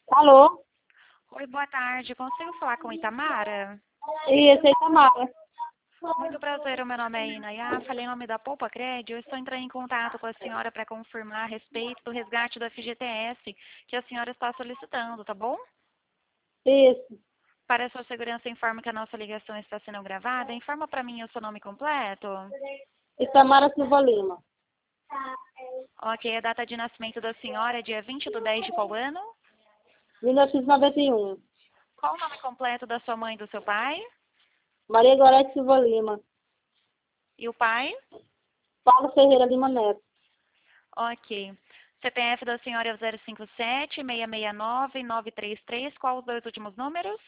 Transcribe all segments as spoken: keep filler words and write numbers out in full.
Alô? Oi, boa tarde. Consigo falar com Itamara? Isso, é Itamara. Muito prazer, o meu nome é Inayá. Falei em nome da Poupa Crédito. Eu estou entrando em contato com a senhora para confirmar a respeito do resgate do F G T S que a senhora está solicitando, tá bom? Isso. Para a sua segurança, informe que a nossa ligação está sendo gravada. Informa para mim o seu nome completo. Itamara Silva Lima. Ok, a data de nascimento da senhora é dia vinte de dez de qual ano? mil novecentos e noventa e um. Qual o nome completo da sua mãe e do seu pai? Maria Gorete Silva Lima. E o pai? Paulo Ferreira Lima Neto. Ok. C P F da senhora é o zero cinco sete, seis seis nove, nove três três. Qual os dois últimos números?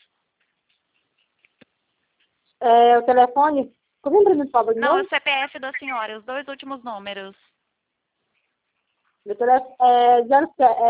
É, o telefone? Como para mim, por favor, de Não, é o novo? C P F da senhora, os dois últimos números. Meu telefone é zero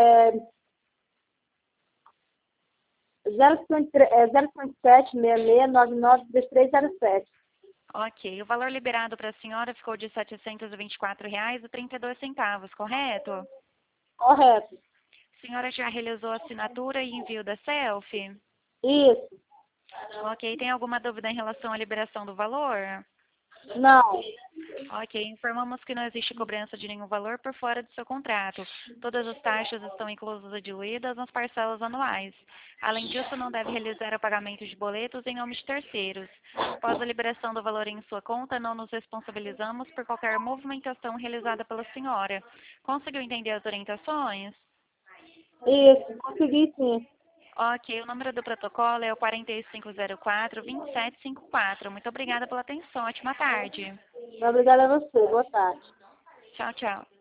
cinco sete, seis seis nove nove três três zero sete. Ok. O valor liberado para a senhora ficou de setecentos e vinte e quatro reais e trinta e dois centavos, correto? Correto. A senhora já realizou a assinatura e envio da selfie? Isso. Ok. Tem alguma dúvida em relação à liberação do valor? Não. Ok, informamos que não existe cobrança de nenhum valor por fora do seu contrato. Todas as taxas estão inclusas e diluídas nas parcelas anuais. Além disso, não deve realizar o pagamento de boletos em nome de terceiros. Após a liberação do valor em sua conta, não nos responsabilizamos por qualquer movimentação realizada pela senhora. Conseguiu entender as orientações? Isso. Consegui sim. Ok, o número do protocolo é o quatro cinco zero quatro, dois sete cinco quatro. Muito obrigada pela atenção. Ótima tarde. Obrigada a você. Boa tarde. Tchau, tchau.